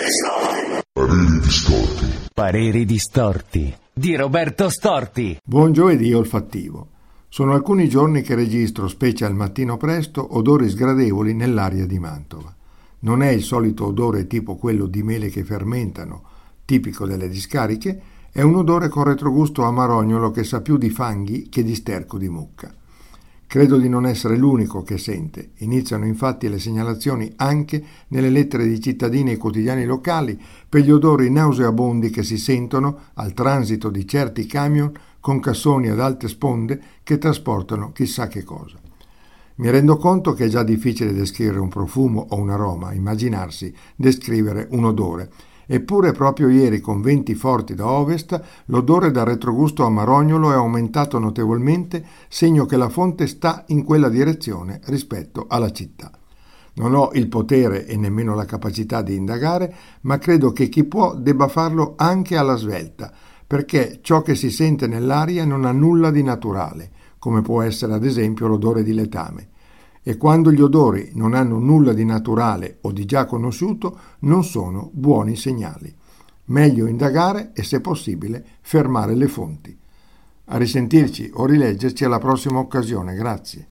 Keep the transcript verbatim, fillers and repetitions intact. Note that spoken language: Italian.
Pareri distorti. Pareri distorti di Roberto Storti. Buon giovedì olfattivo. Sono alcuni giorni che registro, specie al mattino presto, odori sgradevoli nell'aria di Mantova. Non è il solito odore tipo quello di mele che fermentano, tipico delle discariche, è un odore con retrogusto amarognolo che sa più di fanghi che di sterco di mucca. Credo di non essere l'unico che sente. Iniziano infatti le segnalazioni anche nelle lettere di cittadini e quotidiani locali per gli odori nauseabondi che si sentono al transito di certi camion con cassoni ad alte sponde che trasportano chissà che cosa. Mi rendo conto che è già difficile descrivere un profumo o un aroma, immaginarsi descrivere un odore. Eppure proprio ieri, con venti forti da ovest, l'odore dal retrogusto amarognolo è aumentato notevolmente, segno che la fonte sta in quella direzione rispetto alla città. Non ho il potere e nemmeno la capacità di indagare, ma credo che chi può debba farlo anche alla svelta, perché ciò che si sente nell'aria non ha nulla di naturale, come può essere ad esempio l'odore di letame. E quando gli odori non hanno nulla di naturale o di già conosciuto, non sono buoni segnali. Meglio indagare e, se possibile, fermare le fonti. A risentirci o rileggerci alla prossima occasione. Grazie.